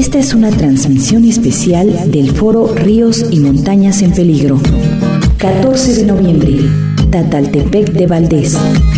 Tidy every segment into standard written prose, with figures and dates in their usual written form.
Esta es una transmisión especial del Foro Ríos y Montañas en Peligro. 14 de noviembre, Tataltepec de Valdés.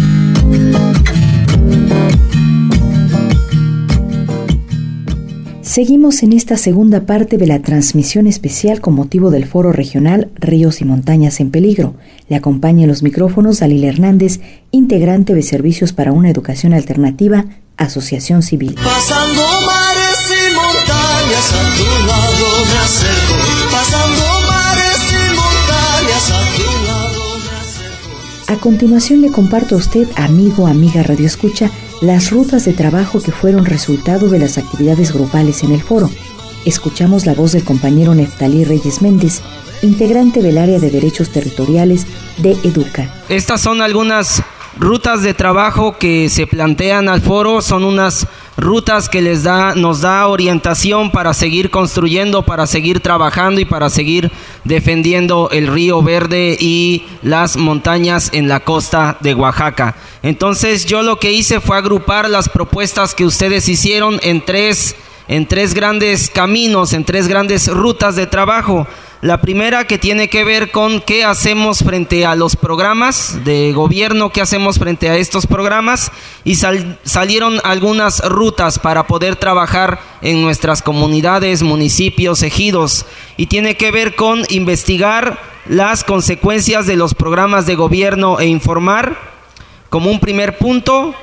Seguimos en esta segunda parte de la transmisión especial con motivo del Foro Regional Ríos y Montañas en Peligro. Le acompaña en los micrófonos Dalila Hernández, integrante de Servicios para una Educación Alternativa, Asociación Civil. Pasando mares y montañas a tu lado me acerco. Pasando mares y montañas a tu lado me acerco. A continuación le comparto a usted, amigo, amiga Radio Escucha, las rutas de trabajo que fueron resultado de las actividades grupales en el foro. Escuchamos la voz del compañero Neftalí Reyes Méndez, integrante del área de Derechos Territoriales de Educa. Estas son algunas rutas de trabajo que se plantean al foro, son unas rutas que nos da orientación para seguir construyendo, para seguir trabajando y para seguir defendiendo el río Verde y las montañas en la costa de Oaxaca. Entonces yo lo que hice fue agrupar las propuestas que ustedes hicieron en tres grandes caminos, en tres grandes rutas de trabajo. La primera, que tiene que ver con qué hacemos frente a los programas de gobierno, qué hacemos frente a estos programas, y salieron algunas rutas para poder trabajar en nuestras comunidades, municipios, ejidos, y tiene que ver con investigar las consecuencias de los programas de gobierno e informar como un primer punto.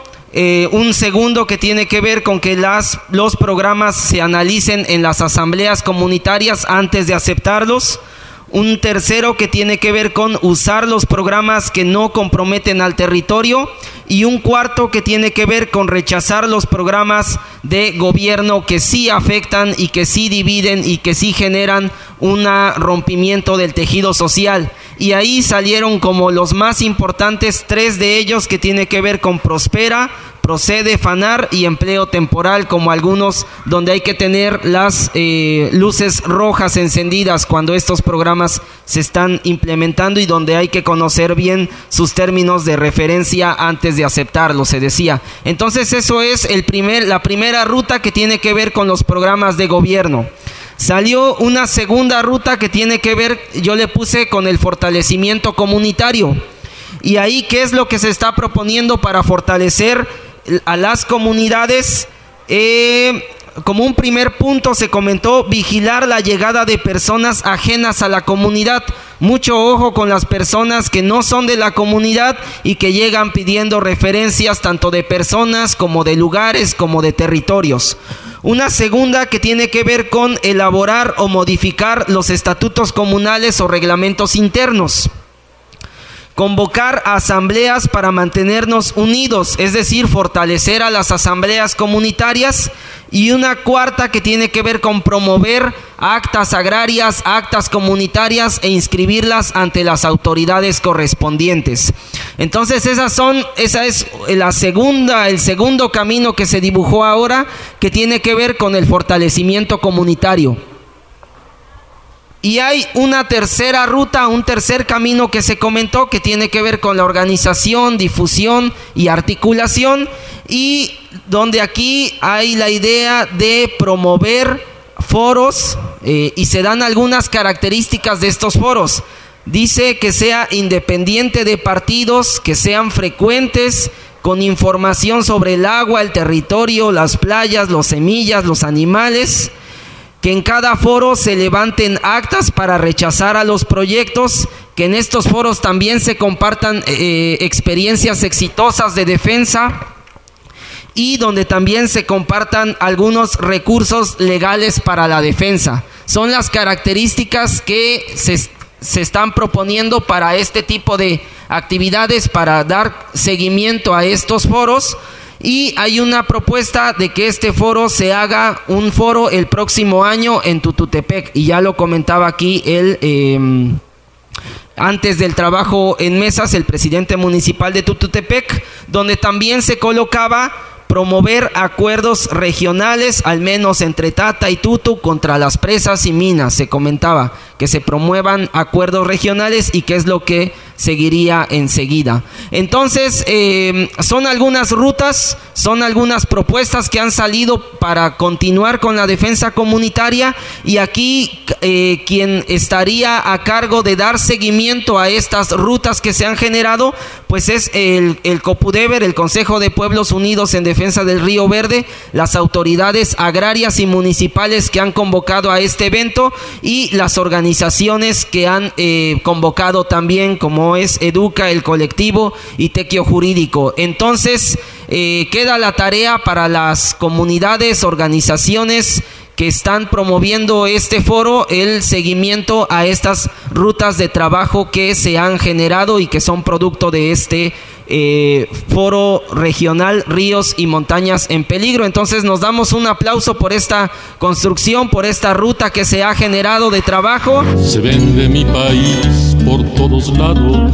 Un segundo, que tiene que ver con que los programas se analicen en las asambleas comunitarias antes de aceptarlos. Un tercero, que tiene que ver con usar los programas que no comprometen al territorio. Y un cuarto, que tiene que ver con rechazar los programas de gobierno que sí afectan y que sí dividen y que sí generan un rompimiento del tejido social. Y ahí salieron como los más importantes tres de ellos, que tiene que ver con Prospera, Procede, Fanar y Empleo Temporal, como algunos donde hay que tener las luces rojas encendidas cuando estos programas se están implementando y donde hay que conocer bien sus términos de referencia antes de aceptarlos, se decía. Entonces eso es la primera ruta, que tiene que ver con los programas de gobierno. Salió una segunda ruta que tiene que ver, yo le puse, con el fortalecimiento comunitario. Y ahí, ¿qué es lo que se está proponiendo para fortalecer a las comunidades? Como un primer punto se comentó vigilar la llegada de personas ajenas a la comunidad. Mucho ojo con las personas que no son de la comunidad y que llegan pidiendo referencias tanto de personas como de lugares como de territorios. Una segunda, que tiene que ver con elaborar o modificar los estatutos comunales o reglamentos internos. Convocar asambleas para mantenernos unidos, es decir, fortalecer a las asambleas comunitarias. Y una cuarta, que tiene que ver con promover actas agrarias, actas comunitarias e inscribirlas ante las autoridades correspondientes. Entonces esa es el segundo camino que se dibujó ahora, que tiene que ver con el fortalecimiento comunitario. Y hay una tercera ruta, un tercer camino que se comentó, que tiene que ver con la organización, difusión y articulación, y donde aquí hay la idea de promover foros, y se dan algunas características de estos foros. Dice que sea independiente de partidos, que sean frecuentes, con información sobre el agua, el territorio, las playas, las semillas, los animales. Que en cada foro se levanten actas para rechazar a los proyectos, que en estos foros también se compartan experiencias exitosas de defensa y donde también se compartan algunos recursos legales para la defensa. Son las características que se están proponiendo para este tipo de actividades, para dar seguimiento a estos foros. Y hay una propuesta de que este foro se haga un foro el próximo año en Tututepec, y ya lo comentaba aquí antes del trabajo en mesas el presidente municipal de Tututepec, donde también se colocaba promover acuerdos regionales, al menos entre Tata y Tutu, contra las presas y minas. Se comentaba que se promuevan acuerdos regionales y qué es lo que seguiría enseguida. Entonces, son algunas rutas, son algunas propuestas que han salido para continuar con la defensa comunitaria, y aquí quien estaría a cargo de dar seguimiento a estas rutas que se han generado, pues es el COPUDEVER, el Consejo de Pueblos Unidos en Defensa del Río Verde, las autoridades agrarias y municipales que han convocado a este evento y las organizaciones que han convocado también, como es Educa, el colectivo y Tequio Jurídico. Entonces, queda la tarea para las comunidades, organizaciones que están promoviendo este foro, el seguimiento a estas rutas de trabajo que se han generado y que son producto de este foro regional Ríos y Montañas en Peligro. Entonces nos damos un aplauso por esta construcción, por esta ruta que se ha generado de trabajo. Se vende mi país por todos lados,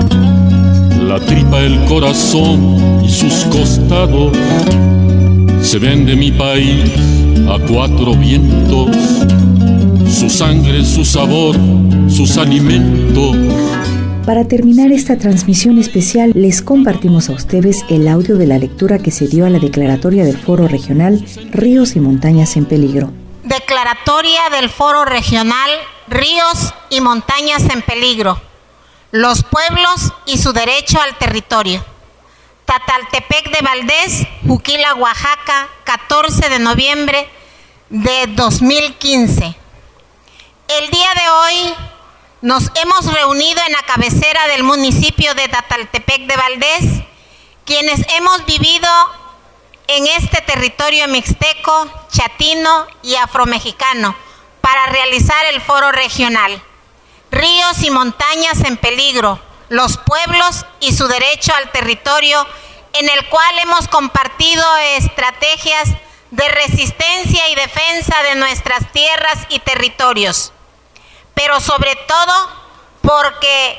la tripa, el corazón y sus costados. Se vende mi país a cuatro vientos, su sangre, su sabor, sus alimentos. Para terminar esta transmisión especial, les compartimos a ustedes el audio de la lectura que se dio a la declaratoria del Foro Regional Ríos y Montañas en Peligro. Declaratoria del Foro Regional Ríos y Montañas en Peligro. Los pueblos y su derecho al territorio. Tataltepec de Valdés, Juquila, Oaxaca, 14 de noviembre de 2015. El día de hoy nos hemos reunido en la cabecera del municipio de Tataltepec de Valdés, quienes hemos vivido en este territorio mixteco, chatino y afromexicano, para realizar el foro regional. Ríos y Montañas en Peligro, los pueblos y su derecho al territorio, en el cual hemos compartido estrategias de resistencia y defensa de nuestras tierras y territorios. Pero sobre todo porque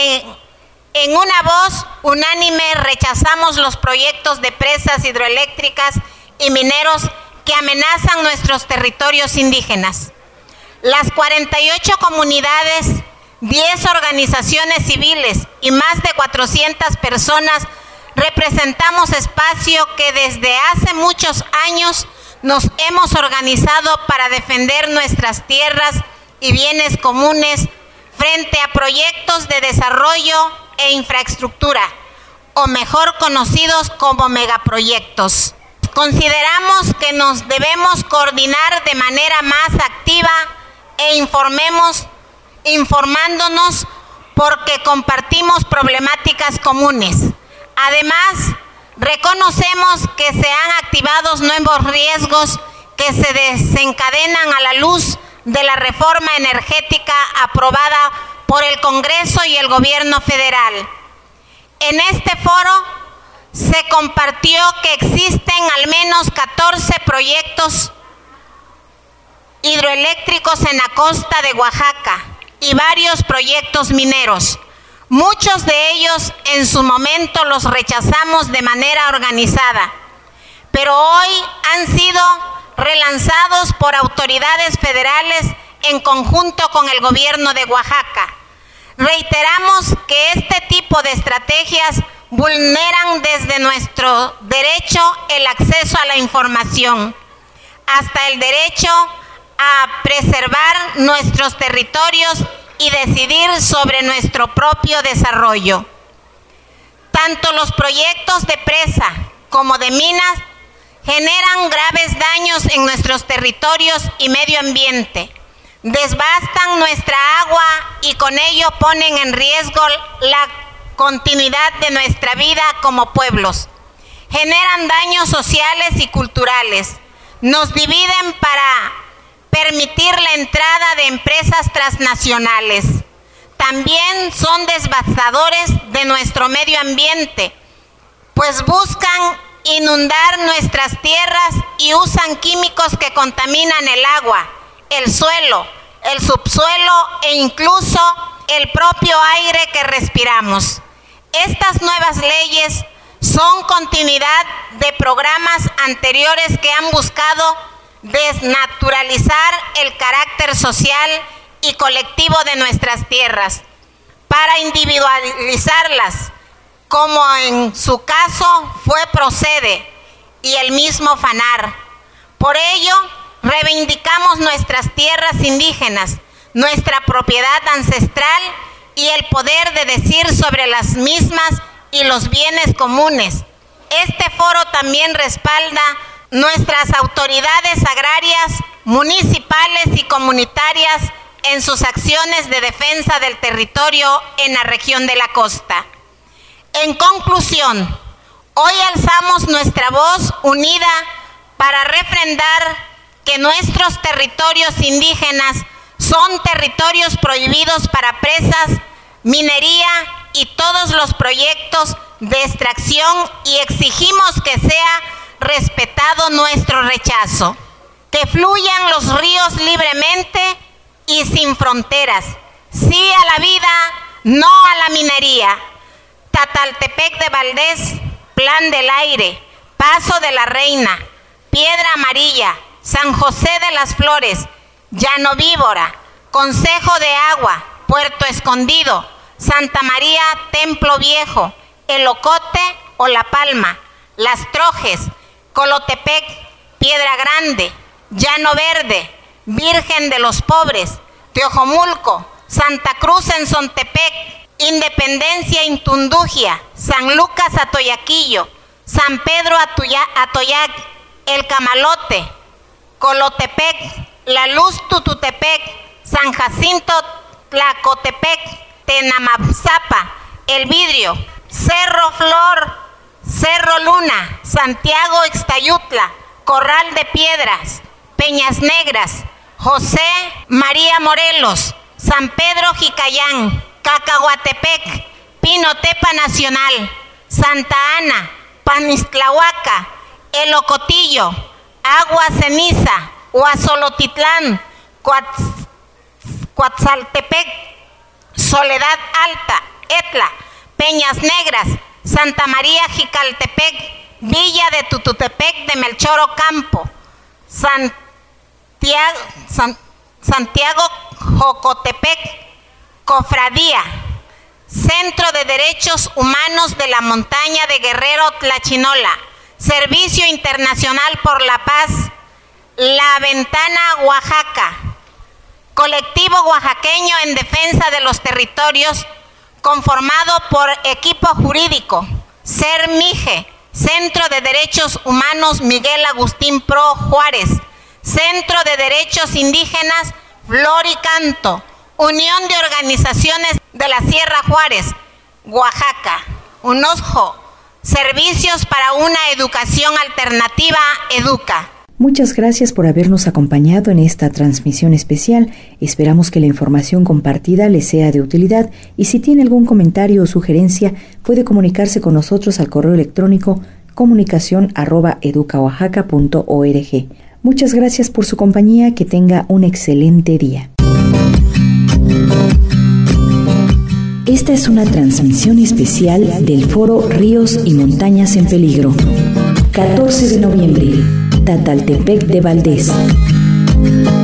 en una voz unánime rechazamos los proyectos de presas hidroeléctricas y mineros que amenazan nuestros territorios indígenas. Las 48 comunidades, 10 organizaciones civiles y más de 400 personas representamos espacio que desde hace muchos años nos hemos organizado para defender nuestras tierras y bienes comunes frente a proyectos de desarrollo e infraestructura, o mejor conocidos como megaproyectos. Consideramos que nos debemos coordinar de manera más activa e informándonos porque compartimos problemáticas comunes. Además, reconocemos que se han activado nuevos riesgos que se desencadenan a la luz de la reforma energética aprobada por el Congreso y el Gobierno Federal. En este foro se compartió que existen al menos 14 proyectos hidroeléctricos en la costa de Oaxaca y varios proyectos mineros. Muchos de ellos en su momento los rechazamos de manera organizada, pero hoy han sido relanzados por autoridades federales en conjunto con el gobierno de Oaxaca. Reiteramos que este tipo de estrategias vulneran desde nuestro derecho el acceso a la información, hasta el derecho a preservar nuestros territorios y decidir sobre nuestro propio desarrollo. Tanto los proyectos de presa como de minas generan graves daños en nuestros territorios y medio ambiente, desbastan nuestra agua y con ello ponen en riesgo la continuidad de nuestra vida como pueblos. Generan daños sociales y culturales, nos dividen para permitir la entrada de empresas transnacionales. También son devastadores de nuestro medio ambiente, pues buscan inundar nuestras tierras y usan químicos que contaminan el agua, el suelo, el subsuelo e incluso el propio aire que respiramos. Estas nuevas leyes son continuidad de programas anteriores que han buscado desnaturalizar el carácter social y colectivo de nuestras tierras, para individualizarlas, como en su caso fue Procede y el mismo FANAR. Por ello, reivindicamos nuestras tierras indígenas, nuestra propiedad ancestral y el poder de decir sobre las mismas y los bienes comunes. Este foro también respalda nuestras autoridades agrarias, municipales y comunitarias en sus acciones de defensa del territorio en la región de la costa. En conclusión, hoy alzamos nuestra voz unida para refrendar que nuestros territorios indígenas son territorios prohibidos para presas, minería y todos los proyectos de extracción, y exigimos que sea respetado nuestro rechazo. Que fluyan los ríos libremente y sin fronteras. Sí a la vida, no a la minería. Tataltepec de Valdés, Plan del Aire, Paso de la Reina, Piedra Amarilla, San José de las Flores, Llano Víbora, Consejo de Agua, Puerto Escondido, Santa María, Templo Viejo, El Ocote o La Palma, Las Trojes, Colotepec, Piedra Grande, Llano Verde, Virgen de los Pobres, Teojomulco, Santa Cruz en Sontepec, Independencia Intundugia, San Lucas Atoyaquillo, San Pedro Atoyac, El Camalote, Colotepec, La Luz Tututepec, San Jacinto Tlacotepec, Tenamazapa, El Vidrio, Cerro Flor, Cerro Luna, Santiago Ixtayutla, Corral de Piedras, Peñas Negras, José María Morelos, San Pedro Jicayán, Cacahuatepec, Pinotepa Nacional, Santa Ana, Panistlahuaca, El Ocotillo, Agua Ceniza, Huazolotitlán, Coatzaltepec, Soledad Alta, Etla, Peñas Negras, Santa María Jicaltepec, Villa de Tututepec de Melchor Ocampo, Santiago Jocotepec, Cofradía, Centro de Derechos Humanos de la Montaña de Guerrero Tlachinola, Servicio Internacional por la Paz, La Ventana Oaxaca, Colectivo Oaxaqueño en Defensa de los Territorios, conformado por equipo jurídico, CERMIGE, Centro de Derechos Humanos Miguel Agustín Pro Juárez, Centro de Derechos Indígenas Flor y Canto, Unión de Organizaciones de la Sierra Juárez, Oaxaca, UNOSJO, Servicios para una Educación Alternativa, EDUCA. Muchas gracias por habernos acompañado en esta transmisión especial. Esperamos que la información compartida les sea de utilidad, y si tiene algún comentario o sugerencia puede comunicarse con nosotros al correo electrónico comunicacion@educaoaxaca.org. Muchas gracias por su compañía, que tenga un excelente día. Esta es una transmisión especial del Foro Ríos y Montañas en Peligro. 14 de noviembre, Tataltepec de Valdés.